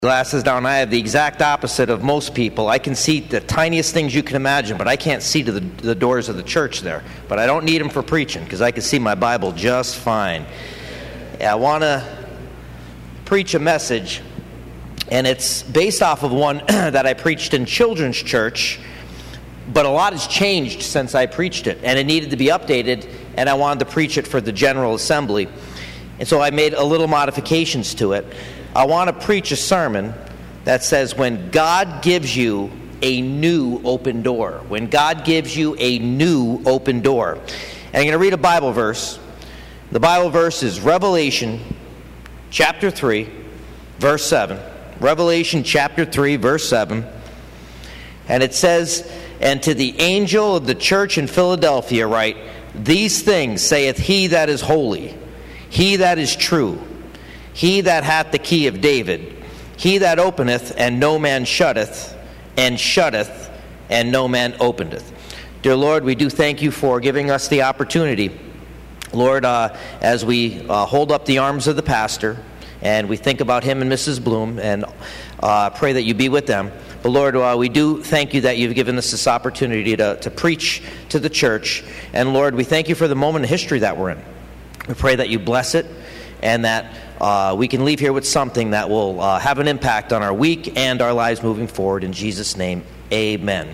Glasses down. I have the exact opposite of most people. I can see the tiniest things you can imagine, but I can't see to the doors of the church there. But I don't need them for preaching because I can see my Bible just fine. I want to preach a message, and it's based off of one that I preached in children's church, but a lot has changed since I preached it, and it needed to be updated, and I wanted to preach it for the General Assembly. And so I made a little modifications to it. I want to preach a sermon that says when God gives you a new open door. When God gives you a new open door. And I'm going to read a Bible verse. The Bible verse is Revelation chapter 3, verse 7. Revelation chapter 3, verse 7. And it says, "And to the angel of the church in Philadelphia write, These things saith he that is holy, he that is true, he that hath the key of David, he that openeth, and no man shutteth, and shutteth, and no man openeth." Dear Lord, we do thank you for giving us the opportunity. Lord, as we hold up the arms of the pastor, and we think about him and Mrs. Bloom, and pray that you be with them. But Lord, we do thank you that you've given us this opportunity to preach to the church. And Lord, we thank you for the moment of history that we're in. We pray that you bless it, and that we can leave here with something that will have an impact on our week and our lives moving forward. In Jesus' name, amen.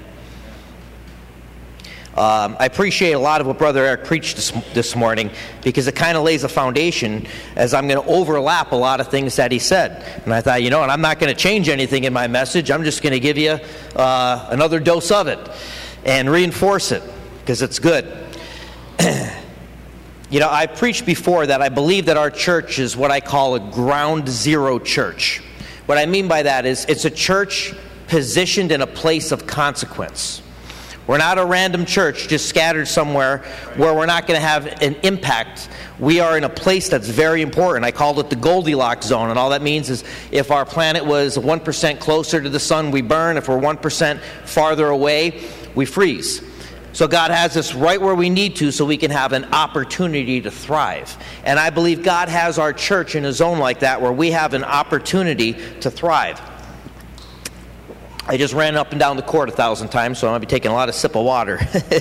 I appreciate a lot of what Brother Eric preached this morning, because it kind of lays a foundation, as I'm going to overlap a lot of things that he said. And I thought, and I'm not going to change anything in my message. I'm just going to give you another dose of it and reinforce it, because it's good. I've preached before that I believe that our church is what I call a ground zero church. What I mean by that is it's a church positioned in a place of consequence. We're not a random church just scattered somewhere where we're not going to have an impact. We are in a place that's very important. I called it the Goldilocks zone, and all that means is if our planet was 1% closer to the sun, we burn. If we're 1% farther away, we freeze. So God has us right where we need to so we can have an opportunity to thrive. And I believe God has our church in a zone like that where we have an opportunity to thrive. I just ran up and down the court 1,000 times, so I'm going to be taking a lot of sip of water.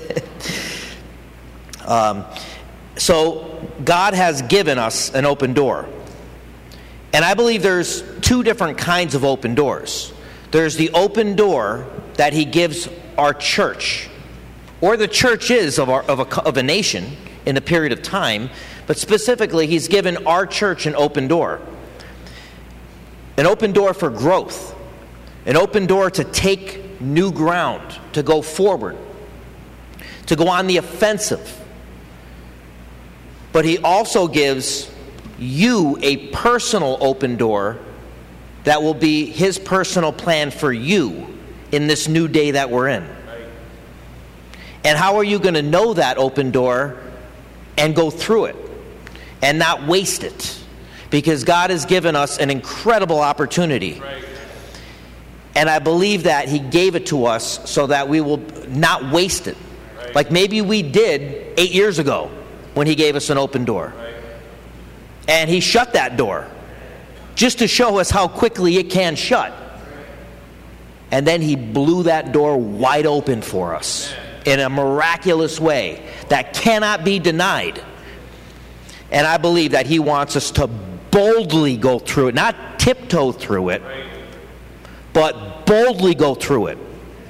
So God has given us an open door. And I believe there's two different kinds of open doors. There's the open door that he gives our church, or the church is of a nation in a period of time, but specifically he's given our church an open door. An open door for growth. An open door to take new ground, to go forward, to go on the offensive. But he also gives you a personal open door that will be his personal plan for you in this new day that we're in. And how are you going to know that open door and go through it and not waste it? Because God has given us an incredible opportunity. Right. And I believe that he gave it to us so that we will not waste it. Right. Like maybe we did 8 years ago when he gave us an open door. Right. And he shut that door just to show us how quickly it can shut. And then he blew that door wide open for us in a miraculous way that cannot be denied. And I believe that he wants us to boldly go through it, not tiptoe through it, but boldly go through it.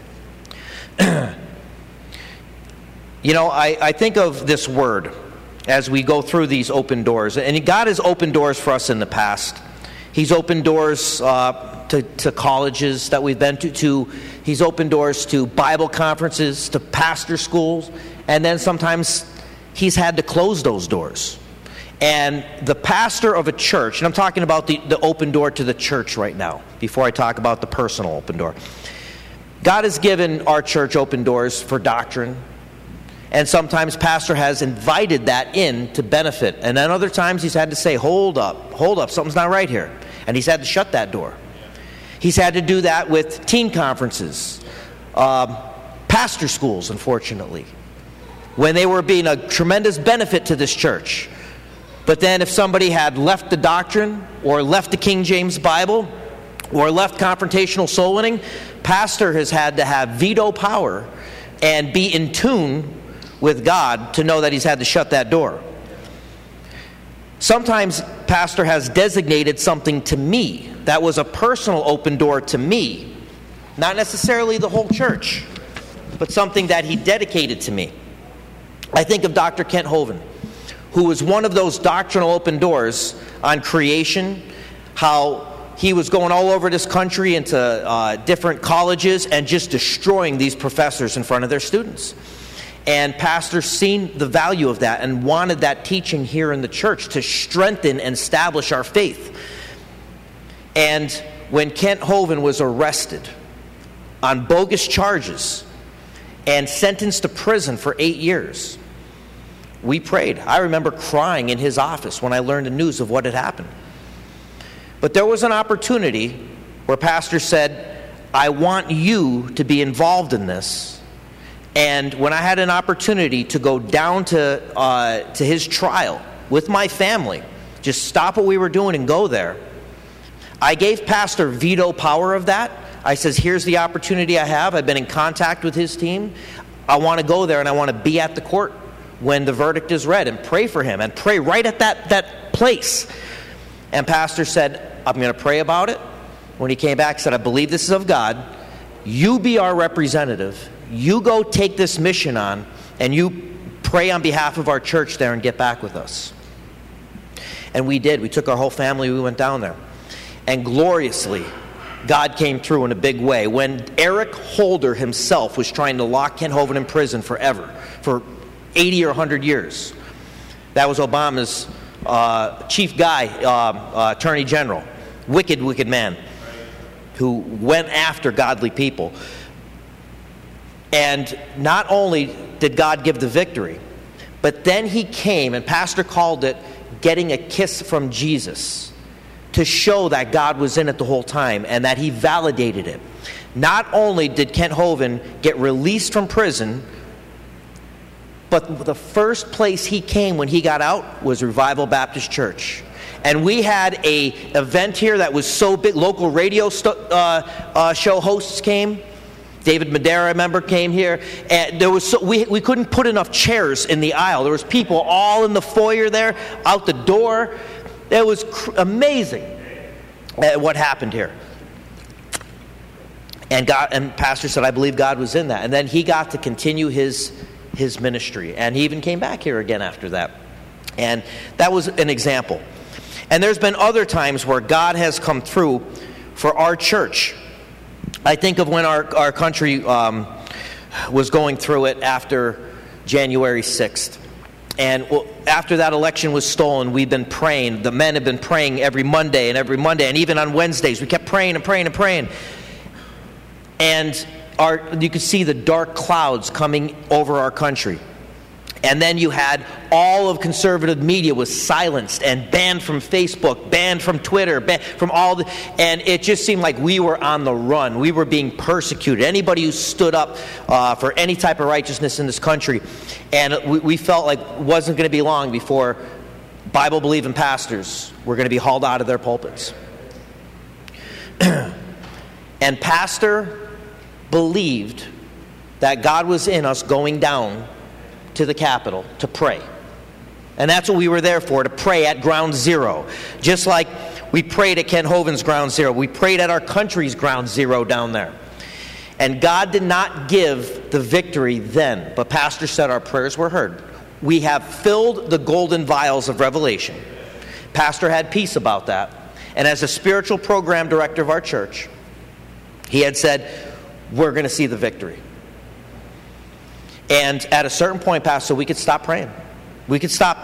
I think of this word as we go through these open doors. And God has opened doors for us in the past. He's opened doors to colleges that we've been to. He's opened doors to Bible conferences, to pastor schools. And then sometimes he's had to close those doors. And the pastor of a church, and I'm talking about the open door to the church right now, before I talk about the personal open door. God has given our church open doors for doctrine, and sometimes pastor has invited that in to benefit. And then other times he's had to say, hold up, something's not right here. And he's had to shut that door. He's had to do that with teen conferences, pastor schools, unfortunately, when they were being a tremendous benefit to this church. But then if somebody had left the doctrine or left the King James Bible or left confrontational soul winning, pastor has had to have veto power and be in tune with God to know that he's had to shut that door. Sometimes pastor has designated something to me that was a personal open door to me, not necessarily the whole church, but something that he dedicated to me. I think of Dr. Kent Hovind, who was one of those doctrinal open doors on creation, how he was going all over this country into different colleges and just destroying these professors in front of their students. And pastors seen the value of that and wanted that teaching here in the church to strengthen and establish our faith. And when Kent Hovind was arrested on bogus charges and sentenced to prison for 8 years, we prayed. I remember crying in his office when I learned the news of what had happened. But there was an opportunity where pastor said, I want you to be involved in this. And when I had an opportunity to go down to his trial with my family, just stop what we were doing and go there, I gave pastor veto power of that. I says, here's the opportunity I have. I've been in contact with his team. I want to go there and I want to be at the court when the verdict is read and pray for him and pray right at that place. And pastor said, I'm going to pray about it. When he came back, he said, I believe this is of God. You be our representative. You go take this mission on, and you pray on behalf of our church there and get back with us. And we did. We took our whole family. We went down there. And gloriously, God came through in a big way. When Eric Holder himself was trying to lock Kent Hovind in prison forever, for 80 or 100 years, that was Obama's chief guy, attorney general, wicked man, who went after godly people. And not only did God give the victory, but then he came, and pastor called it getting a kiss from Jesus, to show that God was in it the whole time and that he validated it. Not only did Kent Hovind get released from prison, but the first place he came when he got out was Revival Baptist Church. And we had an event here that was so big. Local radio show hosts came. David Madera, I remember, came here. And there was we couldn't put enough chairs in the aisle. There was people all in the foyer there, out the door. It was amazing what happened here. And pastor said, I believe God was in that. And then he got to continue his ministry. And he even came back here again after that. And that was an example. And there's been other times where God has come through for our church. I think of when our country was going through it after January 6th. And after that election was stolen, we've been praying. The men have been praying every Monday, and even on Wednesdays. We kept praying and praying and praying. And you could see the dark clouds coming over our country. And then you had all of conservative media was silenced and banned from Facebook, banned from Twitter, banned from and it just seemed like we were on the run. We were being persecuted. Anybody who stood up for any type of righteousness in this country. And we felt like it wasn't going to be long before Bible-believing pastors were going to be hauled out of their pulpits. And pastor believed that God was in us going down to the Capitol to pray. And that's what we were there for, to pray at ground zero. Just like we prayed at Kent Hovind's ground zero. We prayed at our country's ground zero down there. And God did not give the victory then, but pastor said our prayers were heard. We have filled the golden vials of revelation. Pastor had peace about that. And as a spiritual program director of our church, he had said, we're going to see the victory. And at a certain point, pastor, we could stop praying. We could stop.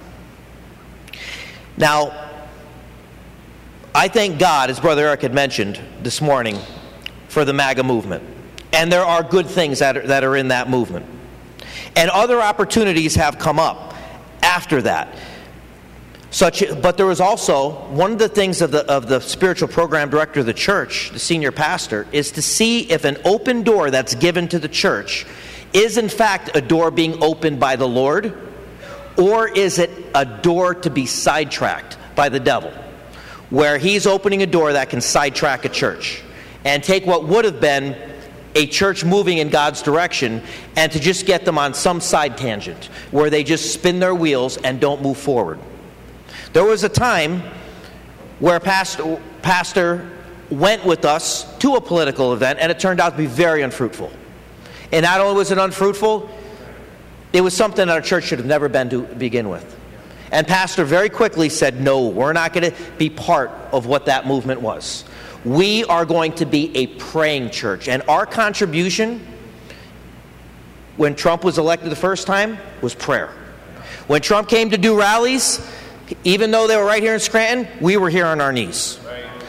Now, I thank God, as Brother Eric had mentioned this morning, for the MAGA movement. And there are good things that are in that movement. And other opportunities have come up after that. But there was also, one of the things of the spiritual program director of the church, the senior pastor, is to see if an open door that's given to the church is in fact a door being opened by the Lord, or is it a door to be sidetracked by the devil? where he's opening a door that can sidetrack a church and take what would have been a church moving in God's direction and to just get them on some side tangent where they just spin their wheels and don't move forward. There was a time where pastor went with us to a political event, and it turned out to be very unfruitful. And not only was it unfruitful, it was something that our church should have never been to begin with. And pastor very quickly said, no, we're not going to be part of what that movement was. We are going to be a praying church. And our contribution when Trump was elected the first time was prayer. When Trump came to do rallies, even though they were right here in Scranton, we were here on our knees.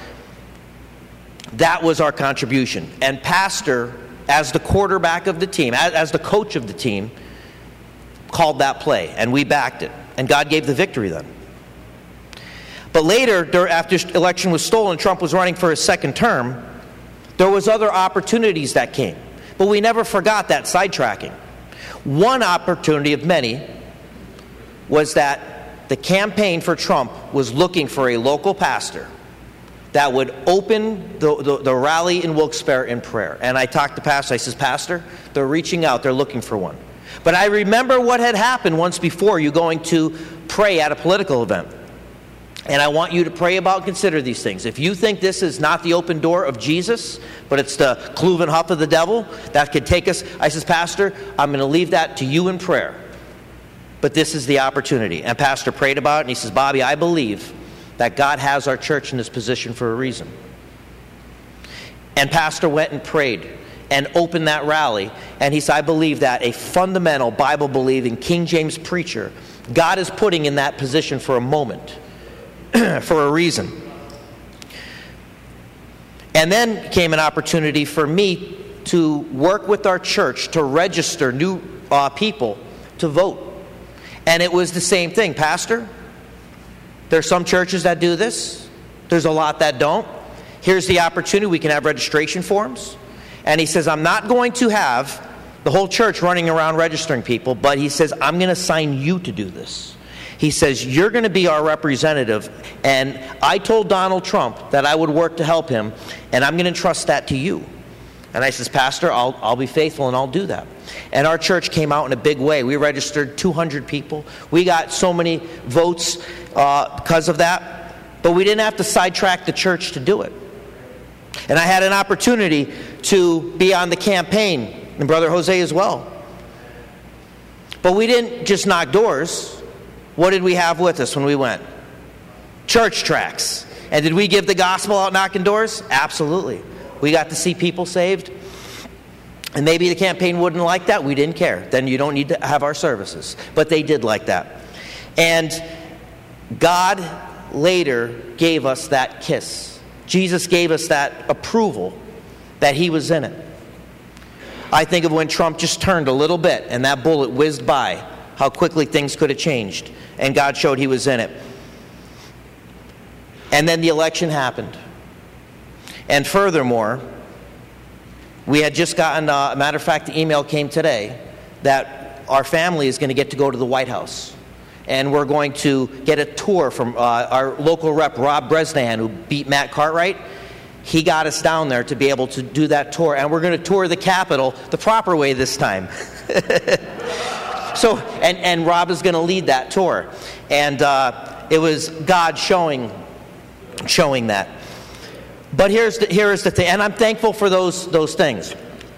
That was our contribution. And pastor, as the quarterback of the team, as the coach of the team, called that play, and we backed it. And God gave the victory then. But later, after election was stolen, Trump was running for his second term, there was other opportunities that came. But we never forgot that sidetracking. One opportunity of many was that the campaign for Trump was looking for a local pastor that would open the rally in Wilkes-Barre in prayer. And I talked to pastor. I says, Pastor, they're reaching out. They're looking for one. But I remember what had happened once before, you going to pray at a political event. And I want you to pray about and consider these things. If you think this is not the open door of Jesus, but it's the cloven hoof of the devil that could take us, I says, Pastor, I'm going to leave that to you in prayer. But this is the opportunity. And pastor prayed about it, and he says, Bobby, I believe that God has our church in this position for a reason. And pastor went and prayed and opened that rally. And he said, I believe that a fundamental Bible-believing King James preacher, God is putting in that position for a moment, for a reason. And then came an opportunity for me to work with our church to register new people to vote. And it was the same thing. Pastor, there's some churches that do this. There's a lot that don't. Here's the opportunity. We can have registration forms. And he says, I'm not going to have the whole church running around registering people, but he says, I'm going to assign you to do this. He says, you're going to be our representative. And I told Donald Trump that I would work to help him, and I'm going to entrust that to you. And I says, Pastor, I'll be faithful and I'll do that. And our church came out in a big way. We registered 200 people. We got so many votes because of that. But we didn't have to sidetrack the church to do it. And I had an opportunity to be on the campaign, and Brother Jose as well. But we didn't just knock doors. What did we have with us when we went? Church tracts. And did we give the gospel out knocking doors? Absolutely. We got to see people saved. And maybe the campaign wouldn't like that. We didn't care. Then you don't need to have our services. But they did like that. And God later gave us that kiss. Jesus gave us that approval that he was in it. I think of when Trump just turned a little bit and that bullet whizzed by, how quickly things could have changed. And God showed he was in it. And then the election happened. And furthermore, we had just gotten, a matter of fact, the email came today that our family is going to get to go to the White House. And we're going to get a tour from our local rep, Rob Bresnahan, who beat Matt Cartwright. He got us down there to be able to do that tour. And we're going to tour the Capitol the proper way this time. So, and Rob is going to lead that tour. And it was God showing that. But here is the thing, and I'm thankful for those things.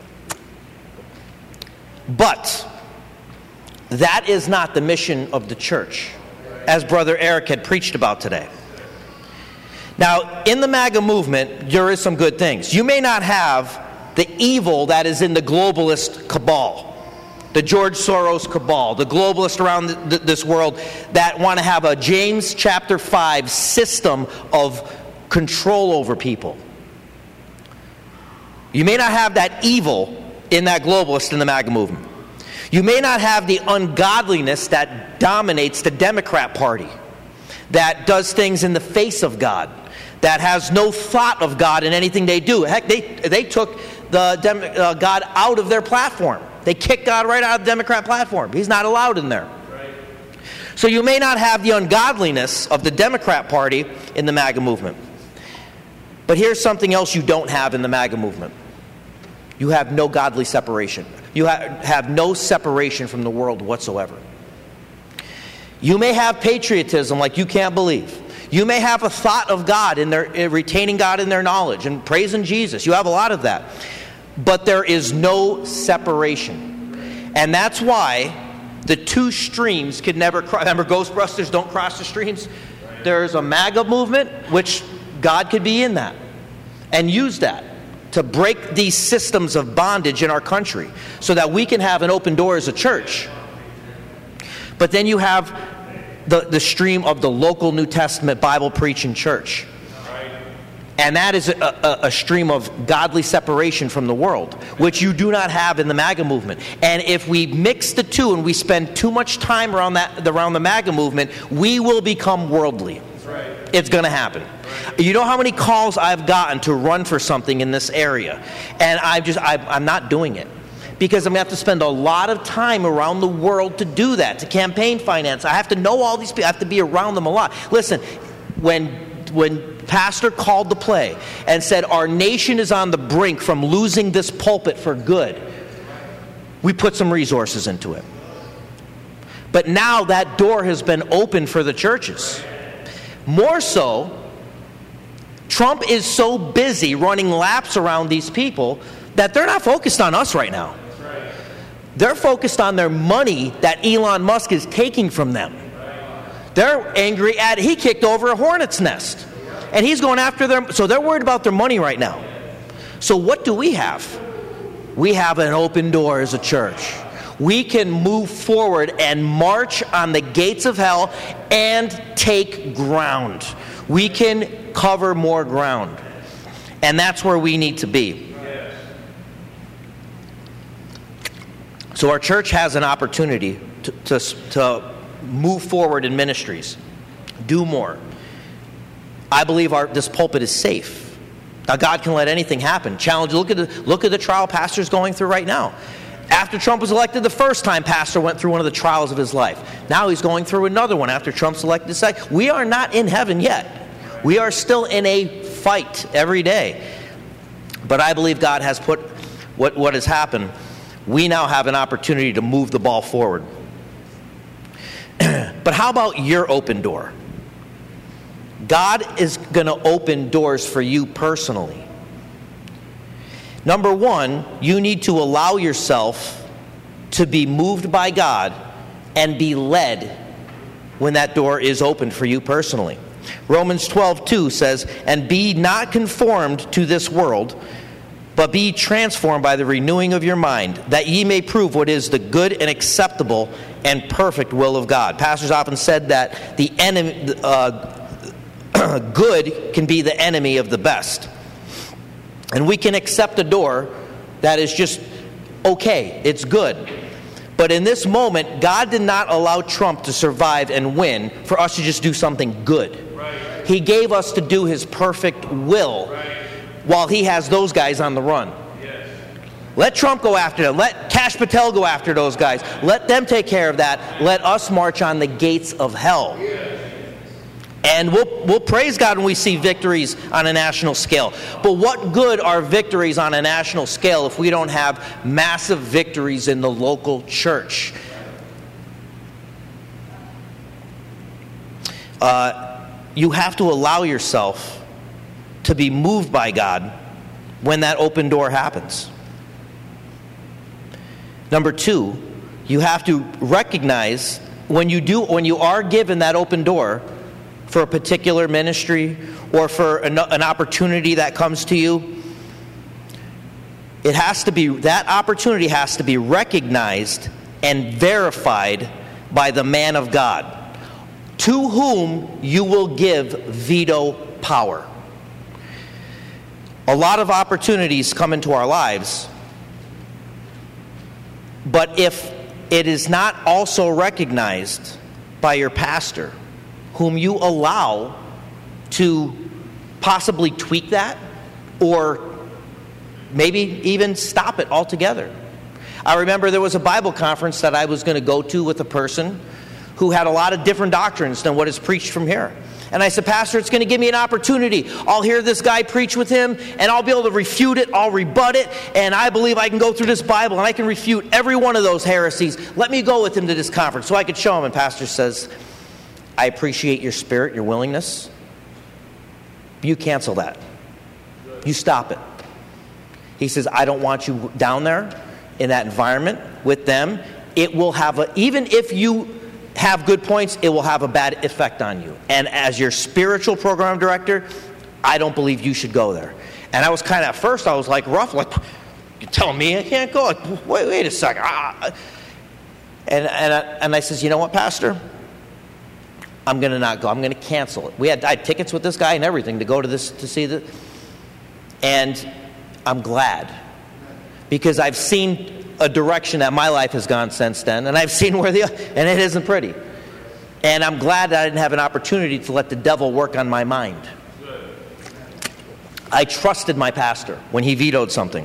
But that is not the mission of the church, as Brother Eric had preached about today. Now, in the MAGA movement, there is some good things. You may not have the evil that is in the globalist cabal, the George Soros cabal, the globalists around this world that want to have a James chapter 5 system of control over people. You may not have that evil in that globalist in the MAGA movement. You may not have the ungodliness that dominates the Democrat Party, that does things in the face of God, that has no thought of God in anything they do. Heck, they took God out of their platform. They kicked God right out of the Democrat platform. He's not allowed in there. So you may not have the ungodliness of the Democrat Party in the MAGA movement. But here's something else you don't have in the MAGA movement. You have no godly separation. You have no separation from the world whatsoever. You may have patriotism like you can't believe. You may have a thought of God in their retaining God in their knowledge and praising Jesus. You have a lot of that. But there is no separation. And that's why the two streams could never cross. Remember, Ghostbusters don't cross the streams? There's a MAGA movement, which God could be in that and use that to break these systems of bondage in our country so that we can have an open door as a church. But then you have the stream of the local New Testament Bible preaching church. And that is a stream of godly separation from the world, which you do not have in the MAGA movement. And if we mix the two and we spend too much time around the MAGA movement, we will become worldly. It's going to happen. You know how many calls I've gotten to run for something in this area, and I'm not doing it because I'm going to have to spend a lot of time around the world to do that, to campaign finance. I have to know all these people. I have to be around them a lot. Listen, when Pastor called the play and said our nation is on the brink from losing this pulpit for good, we put some resources into it. But now that door has been opened for the churches. More so, Trump is so busy running laps around these people that they're not focused on us right now. They're focused on their money that Elon Musk is taking from them. They're angry at he kicked over a hornet's nest. And he's going after them. So they're worried about their money right now. So what do we have? We have an open door as a church. We can move forward and march on the gates of hell and take ground. We can cover more ground. And that's where we need to be. So our church has an opportunity to move forward in ministries. Do more. I believe this pulpit is safe. Now God can let anything happen. Challenge. Look at the trial pastor's going through right now. After Trump was elected the first time, pastor went through one of the trials of his life. Now he's going through another one after Trump's elected the second. We are not in heaven yet. We are still in a fight every day. But I believe God has put what has happened. We now have an opportunity to move the ball forward. But how about your open door? God is going to open doors for you personally. Number one, you need to allow yourself to be moved by God and be led when that door is opened for you personally. Romans 12:2 says, "And be not conformed to this world, but be transformed by the renewing of your mind, that ye may prove what is the good and acceptable and perfect will of God." Pastors often said that the enemy, good can be the enemy of the best. And we can accept a door that is just okay, it's good. But in this moment, God did not allow Trump to survive and win for us to just do something good. Right. He gave us to do His perfect will while He has those guys on the run. Yes. Let Trump go after them. Let Kash Patel go after those guys. Let them take care of that. Let us march on the gates of hell. Yes. And we'll praise God when we see victories on a national scale. But what good are victories on a national scale if we don't have massive victories in the local church? You have to allow yourself to be moved by God when that open door happens. Number two, you have to recognize when you are given that open door for a particular ministry or for an opportunity that comes to you, that opportunity has to be recognized and verified by the man of God, to whom you will give veto power. A lot of opportunities come into our lives, but if it is not also recognized by your pastor, whom you allow to possibly tweak that or maybe even stop it altogether. I remember there was a Bible conference that I was going to go to with a person who had a lot of different doctrines than what is preached from here. And I said, Pastor, it's going to give me an opportunity. I'll hear this guy preach with him, and I'll be able to refute it. I'll rebut it, and I believe I can go through this Bible, and I can refute every one of those heresies. Let me go with him to this conference so I could show him. And Pastor says, I appreciate your spirit, your willingness. You cancel that. You stop it. He says, I don't want you down there in that environment with them. It will have even if you have good points, it will have a bad effect on you. And as your spiritual program director, I don't believe you should go there. And I was kind of, at first, I was like rough, like, you're telling me I can't go? Like, wait a second. And I says, you know what, Pastor? I'm going to not go. I'm going to cancel it. I had tickets with this guy and everything to go to this, to see this. And I'm glad. Because I've seen a direction that my life has gone since then, and I've seen and it isn't pretty. And I'm glad that I didn't have an opportunity to let the devil work on my mind. I trusted my pastor when he vetoed something.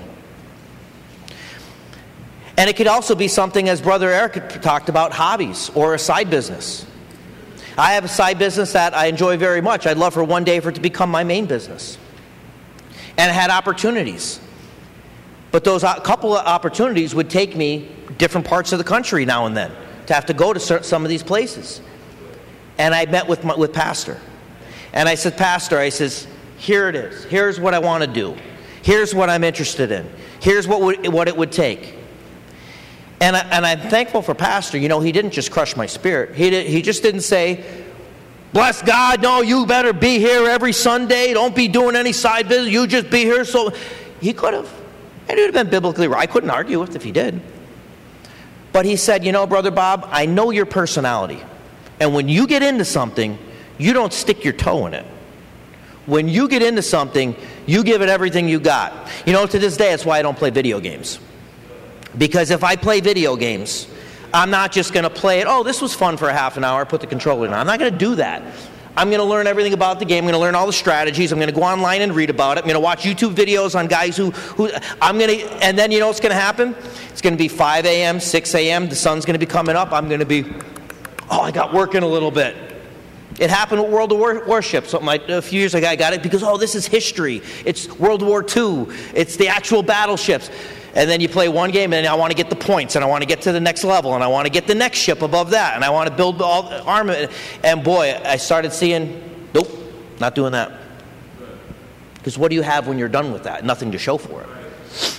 And it could also be something, as Brother Eric talked about, hobbies or a side business. I have a side business that I enjoy very much. I'd love for one day for it to become my main business. And I had opportunities. But those couple of opportunities would take me different parts of the country now and then to have to go to some of these places. And I met with Pastor. And I said, Pastor, I says, here it is. Here's what I want to do. Here's what I'm interested in. Here's what it would take. And I'm thankful for Pastor. You know, he didn't just crush my spirit. He just didn't say, bless God, no, you better be here every Sunday. Don't be doing any side business. You just be here. So he could have. And it would have been biblically right. I couldn't argue with if he did. But he said, you know, Brother Bob, I know your personality. And when you get into something, you don't stick your toe in it. When you get into something, you give it everything you got. You know, to this day, that's why I don't play video games. Because if I play video games, I'm not just going to play it, oh, this was fun for a half an hour, put the controller in. I'm not going to do that. I'm going to learn everything about the game. I'm going to learn all the strategies. I'm going to go online and read about it. I'm going to watch YouTube videos on guys who I'm going to, and then you know what's going to happen? It's going to be 5 a.m., 6 a.m. The sun's going to be coming up. I'm going to be, I got working a little bit. It happened with World of Warships. A few years ago, I got it because, this is history. It's World War II. It's the actual battleships. And then you play one game, and I want to get the points, and I want to get to the next level, and I want to get the next ship above that, and I want to build all the armament. And boy, I started seeing, nope, not doing that. Because what do you have when you're done with that? Nothing to show for it.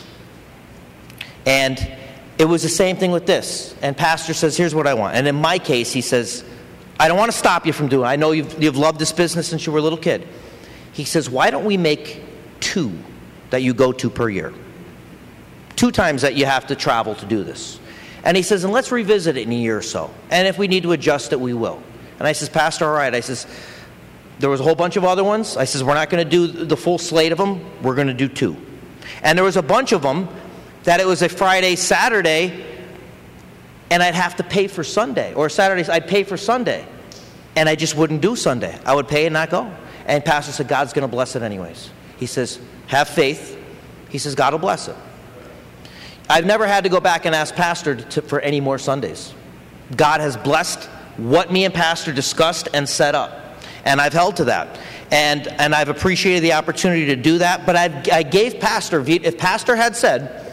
And it was the same thing with this. And Pastor says, here's what I want. And in my case, he says, I don't want to stop you from doing it. I know you've loved this business since you were a little kid. He says, why don't we make 2 that you go to per year? 2 times that you have to travel to do this. And he says, and let's revisit it in a year or so. And if we need to adjust it, we will. And I says, Pastor, all right. I says, there was a whole bunch of other ones. I says, we're not going to do the full slate of them. We're going to do 2. And there was a bunch of them that it was a Friday, Saturday, and I'd have to pay for Sunday. Or Saturdays, I'd pay for Sunday. And I just wouldn't do Sunday. I would pay and not go. And Pastor said, God's going to bless it anyways. He says, have faith. He says, God will bless it. I've never had to go back and ask Pastor for any more Sundays. God has blessed what me and Pastor discussed and set up. And I've held to that. And I've appreciated the opportunity to do that. But I gave Pastor, if Pastor had said,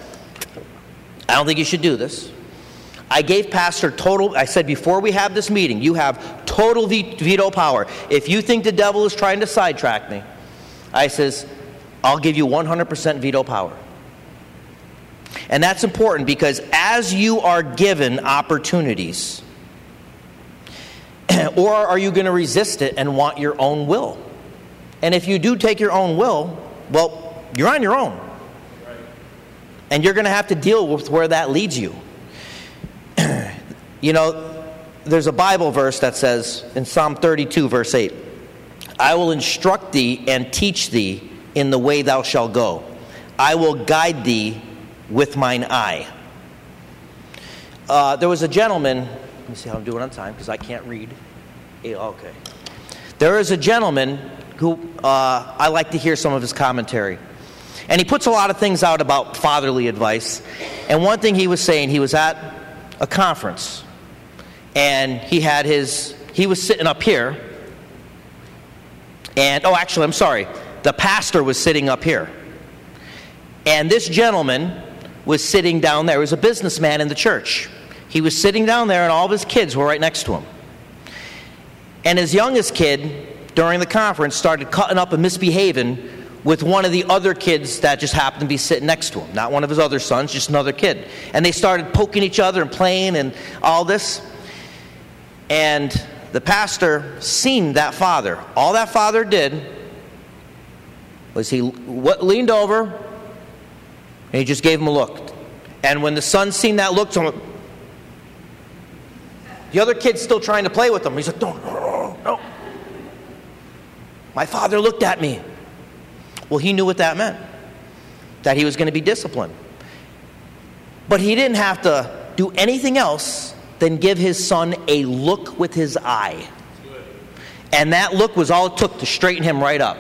I don't think you should do this, I gave Pastor total, I said, before we have this meeting, you have total veto power. If you think the devil is trying to sidetrack me, I says, I'll give you 100% veto power. And that's important because as you are given opportunities, or are you going to resist it and want your own will? And if you do take your own will, well, you're on your own. And you're going to have to deal with where that leads you. You know, there's a Bible verse that says in Psalm 32, verse 8, I will instruct thee and teach thee in the way thou shalt go. I will guide thee with mine eye. There was a gentleman, let me see how I'm doing on time because I can't read. Okay. There is a gentleman who I like to hear some of his commentary. And he puts a lot of things out about fatherly advice. And one thing he was saying, he was at a conference. And he was sitting up here. And, I'm sorry. The pastor was sitting up here. And this gentleman was sitting down there. He was a businessman in the church. He was sitting down there, and all of his kids were right next to him. And his youngest kid, during the conference, started cutting up and misbehaving with one of the other kids that just happened to be sitting next to him. Not one of his other sons, just another kid. And they started poking each other and playing and all this. And the pastor seen that father. All that father did was he leaned over and he just gave him a look. And when the son seen that look, the other kid's still trying to play with him. He's like, no. My father looked at me. Well, he knew what that meant, that he was going to be disciplined. But he didn't have to do anything else than give his son a look with his eye. And that look was all it took to straighten him right up.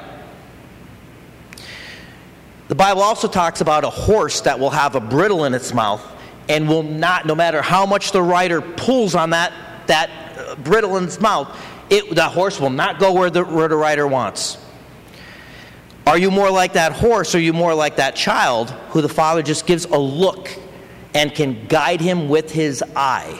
The Bible also talks about a horse that will have a bridle in its mouth and will not, no matter how much the rider pulls on that bridle in its mouth, the horse will not go where the rider wants. Are you more like that horse, or are you more like that child who the father just gives a look and can guide him with his eye?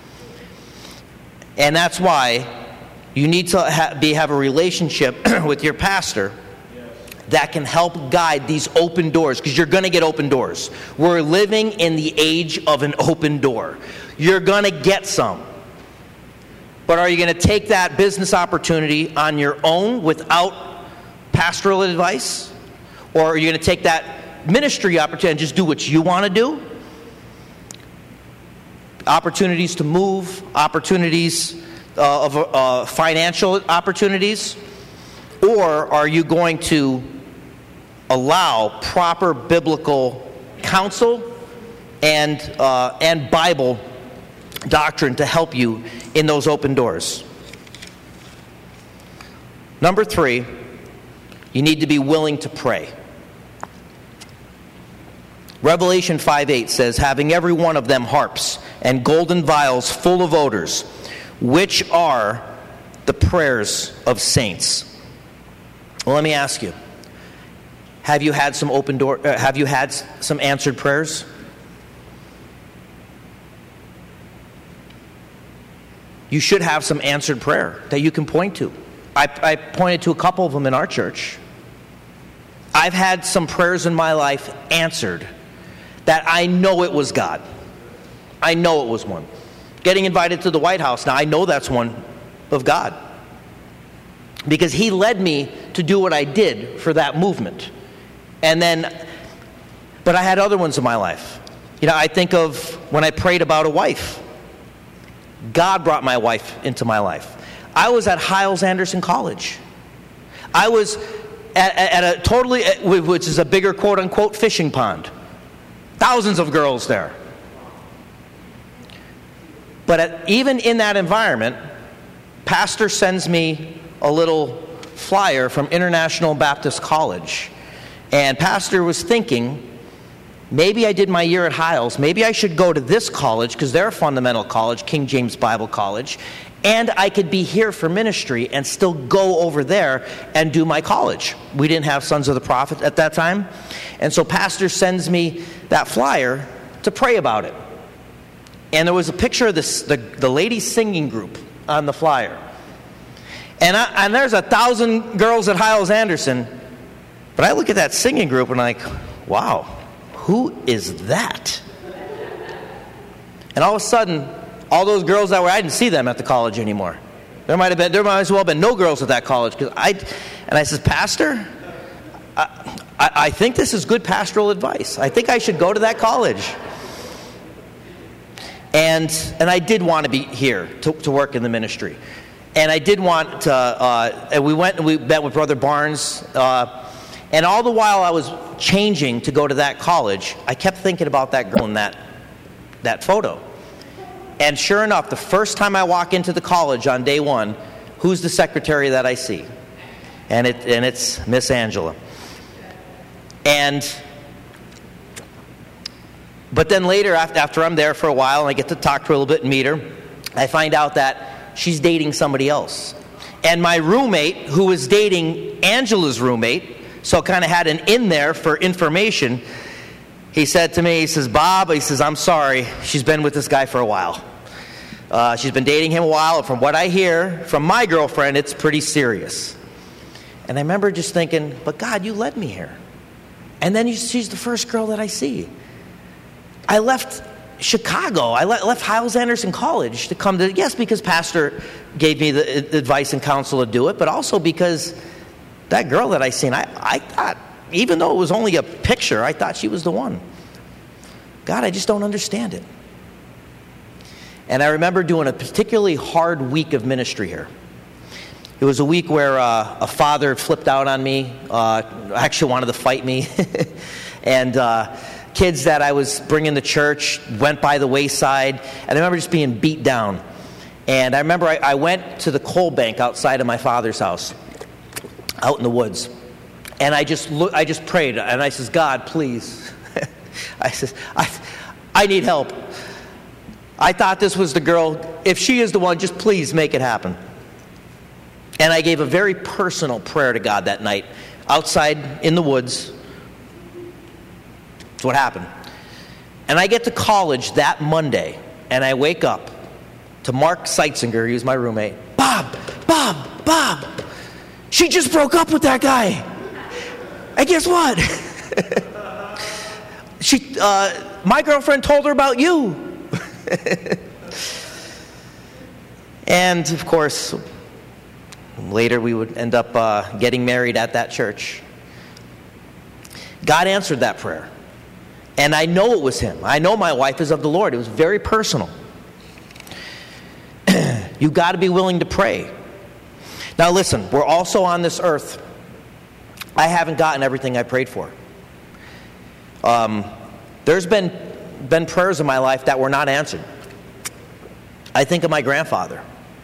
And that's why you need to have a relationship with your pastor that can help guide these open doors, because you're going to get open doors. We're living in the age of an open door. You're going to get some. But are you going to take that business opportunity on your own without pastoral advice? Or are you going to take that ministry opportunity and just do what you want to do? Opportunities to move, opportunities of financial opportunities? Or are you going to allow proper biblical counsel and Bible doctrine to help you in those open doors? Number 3, you need to be willing to pray. Revelation 5:8 says, having every one of them harps and golden vials full of odors, which are the prayers of saints. Well, let me ask you, have you had some open door? Have you had some answered prayers? You should have some answered prayer that you can point to. I pointed to a couple of them in our church. I've had some prayers in my life answered that I know it was God. I know it was one. Getting invited to the White House, now I know that's one of God, because He led me to do what I did for that movement. But I had other ones in my life. I think of when I prayed about a wife. God brought my wife into my life. I was at Hyles-Anderson College. I was at a totally, which is a bigger quote-unquote fishing pond. Thousands of girls there. But even in that environment, pastor sends me a little flyer from International Baptist College. And pastor was thinking, maybe I did my year at Hyles. Maybe I should go to this college, because they're a fundamental college, King James Bible College. And I could be here for ministry and still go over there and do my college. We didn't have Sons of the Prophet at that time. And so pastor sends me that flyer to pray about it. And there was a picture of the ladies singing group on the flyer. And there's 1,000 girls at Hyles-Anderson. But I look at that singing group and I'm like, wow, who is that? And all of a sudden, all those girls I didn't see them at the college anymore. There might as well have been no girls at that college. I said, Pastor, I think this is good pastoral advice. I think I should go to that college. And I did want to be here to work in the ministry. And I did want to, and we went and we met with Brother Barnes. And all the while I was changing to go to that college, I kept thinking about that girl in that photo. And sure enough, the first time I walk into the college on day one, who's the secretary that I see? And it's Miss Angela. But then later, after I'm there for a while, and I get to talk to her a little bit and meet her, I find out that she's dating somebody else. And my roommate, who was dating Angela's roommate, so kind of had an in there for information, he said to me, he says, Bob, he says, I'm sorry, she's been with this guy for a while. She's been dating him a while, and from what I hear from my girlfriend, it's pretty serious. And I remember just thinking, but God, you led me here. And then she's the first girl that I see. I left Chicago. I left Hyles-Anderson College to come to, yes, because Pastor gave me the advice and counsel to do it, but also because that girl that I seen, I thought, even though it was only a picture, I thought she was the one. God, I just don't understand it. And I remember doing a particularly hard week of ministry here. It was a week where a father flipped out on me, actually wanted to fight me. And kids that I was bringing to church went by the wayside. And I remember just being beat down. And I remember I went to the coal bank outside of my father's house, out in the woods. And I just prayed. And I says, God, please. I says, I need help. I thought this was the girl. If she is the one, just please make it happen. And I gave a very personal prayer to God that night, outside in the woods. That's what happened. And I get to college that Monday, and I wake up to Mark Seitzinger, he was my roommate. Bob, she just broke up with that guy. And guess what? My girlfriend told her about you. And, of course, later we would end up getting married at that church. God answered that prayer. And I know it was him. I know my wife is of the Lord. It was very personal. You've got to be willing to pray. Now listen, we're also on this earth. I haven't gotten everything I prayed for. There's been prayers in my life that were not answered. I think of my grandfather.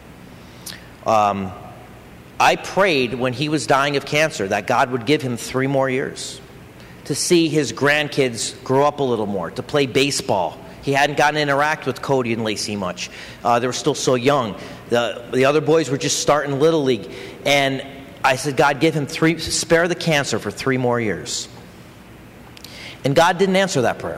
I prayed when he was dying of cancer that God would give him 3 more years to see his grandkids grow up a little more, to play baseball. He hadn't gotten to interact with Cody and Lacey much. They were still so young. The other boys were just starting Little League. And I said, God, give him spare the cancer for 3 more years. And God didn't answer that prayer.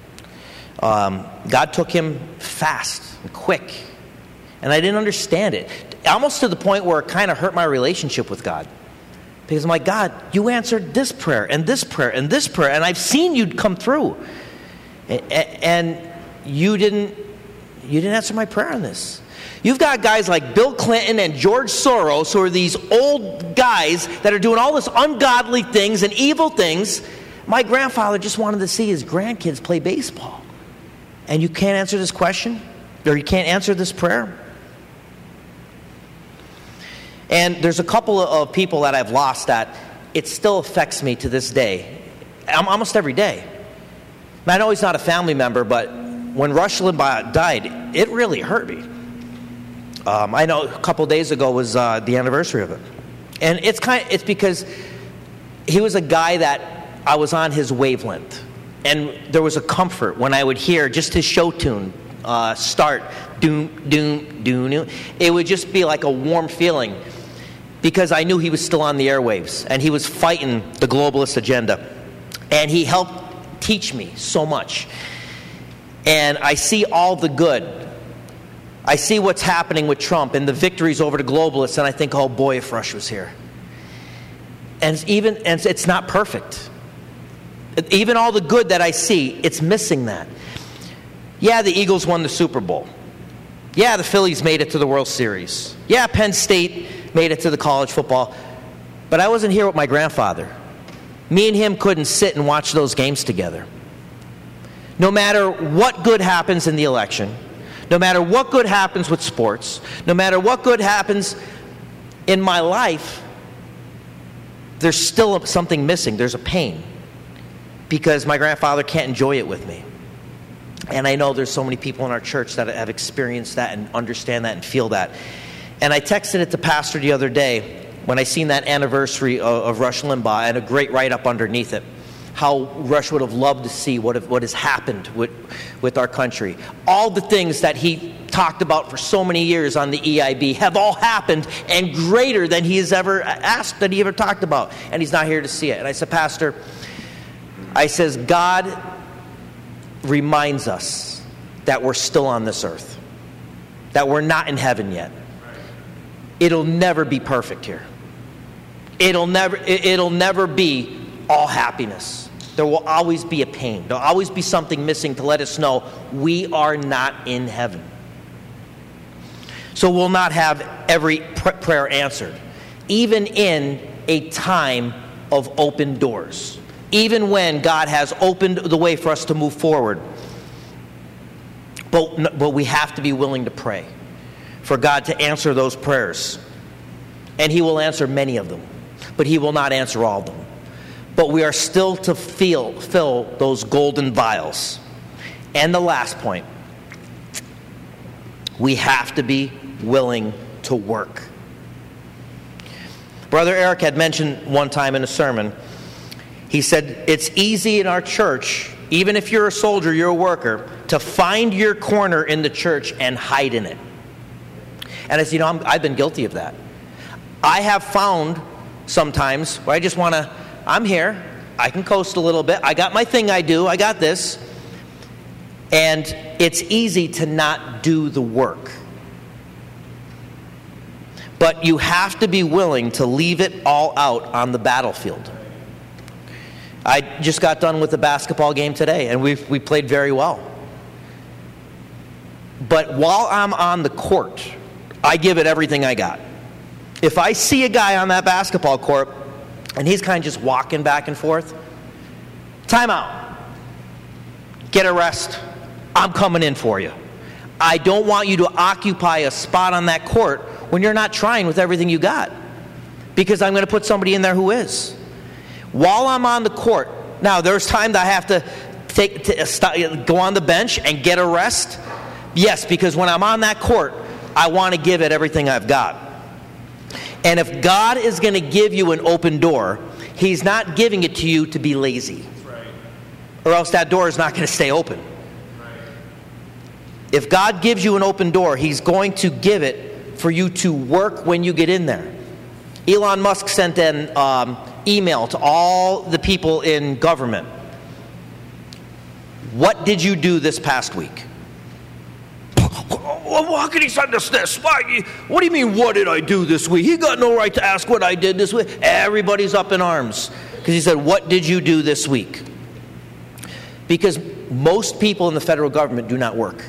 God took him fast and quick. And I didn't understand it. Almost to the point where it kind of hurt my relationship with God. Because I'm like, God, you answered this prayer and this prayer and this prayer, and I've seen you come through. And you didn't answer my prayer on this. You've got guys like Bill Clinton and George Soros, who are these old guys that are doing all this ungodly things and evil things. My grandfather just wanted to see his grandkids play baseball. And you can't answer this question? Or you can't answer this prayer? And there's a couple of people that I've lost that it still affects me to this day. Almost every day. And I know he's not a family member, but when Rush Limbaugh died, it really hurt me. I know a couple days ago was the anniversary of it. And it's because he was a guy that I was on his wavelength. And there was a comfort when I would hear just his show tune start, doom, doom, doom, doom. It would just be like a warm feeling because I knew he was still on the airwaves and he was fighting the globalist agenda. And he helped teach me so much. And I see all the good. I see what's happening with Trump and the victories over the globalists, and I think, oh boy, if Rush was here. And it's not perfect. Even all the good that I see, it's missing that. Yeah, the Eagles won the Super Bowl. Yeah, the Phillies made it to the World Series. Yeah, Penn State made it to the college football. But I wasn't here with my grandfather. Me and him couldn't sit and watch those games together. No matter what good happens in the election, no matter what good happens with sports, no matter what good happens in my life, there's still something missing. There's a pain because my grandfather can't enjoy it with me. And I know there's so many people in our church that have experienced that and understand that and feel that. And I texted it to Pastor the other day when I seen that anniversary of Rush Limbaugh and a great write-up underneath it. how Rush would have loved to see what has happened with our country. All the things that he talked about for so many years on the EIB have all happened, and greater than he has ever asked, that he ever talked about. And he's not here to see it. And I said, Pastor, I says, God reminds us that we're still on this earth, that we're not in heaven yet. It'll never be perfect here. It'll never be all happiness. There will always be a pain. There'll always be something missing to let us know we are not in heaven. So we'll not have every prayer answered, even in a time of open doors. Even when God has opened the way for us to move forward. But we have to be willing to pray for God to answer those prayers. And he will answer many of them, but he will not answer all of them. But we are still to fill those golden vials. And the last point, we have to be willing to work. Brother Eric had mentioned one time in a sermon, he said, it's easy in our church, even if you're a soldier, you're a worker, to find your corner in the church and hide in it. And I said, I've been guilty of that. I have found sometimes where I just want to, I'm here, I can coast a little bit, I got my thing I do, I got this. And it's easy to not do the work. But you have to be willing to leave it all out on the battlefield. I just got done with the basketball game today, and we played very well. But while I'm on the court, I give it everything I got. If I see a guy on that basketball court, and he's kind of just walking back and forth, timeout. Get a rest. I'm coming in for you. I don't want you to occupy a spot on that court when you're not trying with everything you got, because I'm going to put somebody in there who is. While I'm on the court, now there's time that I have to go on the bench and get a rest. Yes, because when I'm on that court, I want to give it everything I've got. And if God is going to give you an open door, he's not giving it to you to be lazy. Right. Or else that door is not going to stay open. Right. If God gives you an open door, he's going to give it for you to work when you get in there. Elon Musk sent an email to all the people in government. What did you do this past week? How can he send us this? What do you mean, what did I do this week? He got no right to ask what I did this week. Everybody's up in arms because he said, what did you do this week? Because most people in the federal government do not work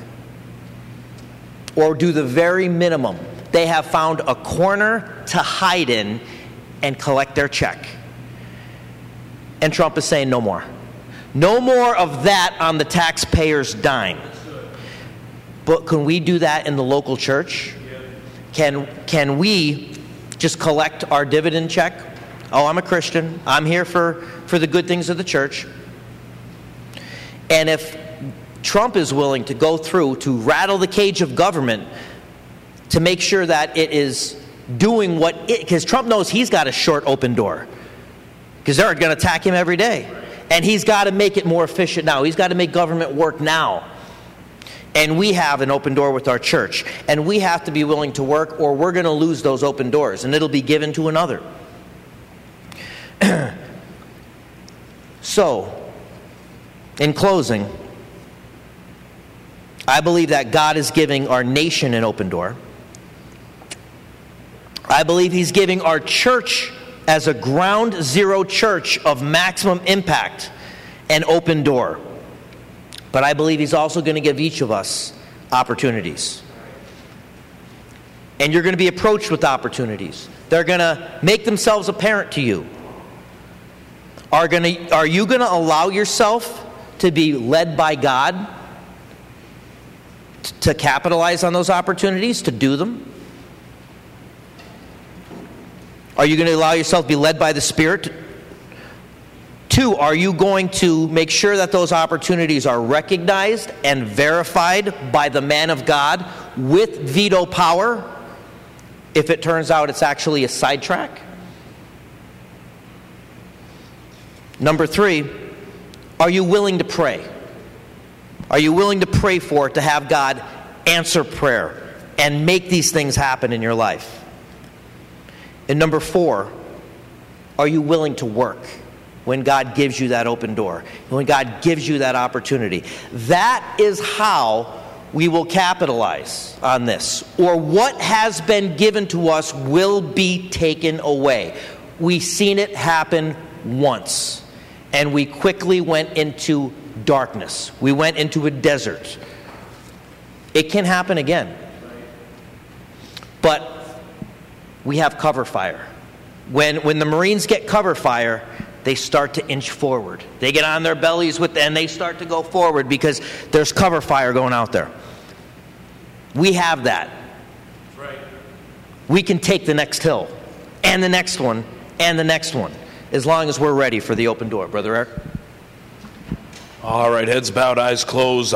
or do the very minimum. They have found a corner to hide in and collect their check. And Trump is saying no more. No more of that on the taxpayer's dime. But can we do that in the local church? Can we just collect our dividend check? Oh, I'm a Christian. I'm here for the good things of the church. And if Trump is willing to go through to rattle the cage of government to make sure that it is doing what it, because Trump knows he's got a short open door, because they're going to attack him every day. And he's got to make it more efficient now. He's got to make government work now. And we have an open door with our church. And we have to be willing to work, or we're going to lose those open doors, and it'll be given to another. So, in closing, I believe that God is giving our nation an open door. I believe he's giving our church as a ground zero church of maximum impact an open door. But I believe he's also going to give each of us opportunities. And you're going to be approached with opportunities. They're going to make themselves apparent to you. Are you going to allow yourself to be led by God to capitalize on those opportunities, to do them? Are you going to allow yourself to be led by the Spirit? 2, are you going to make sure that those opportunities are recognized and verified by the man of God with veto power if it turns out it's actually a sidetrack? Number 3, Are you willing to pray? Are you willing to pray for it, to have God answer prayer and make these things happen in your life? And number 4, are you willing to work when God gives you that open door, when God gives you that opportunity? That is how we will capitalize on this. Or what has been given to us will be taken away. We've seen it happen once, and we quickly went into darkness. We went into a desert. It can happen again. But we have cover fire. When the Marines get cover fire, they start to inch forward. They get on their bellies and they start to go forward because there's cover fire going out there. We have that. Right. We can take the next hill, and the next one, and the next one, as long as we're ready for the open door. Brother Eric? All right, heads bowed, eyes closed.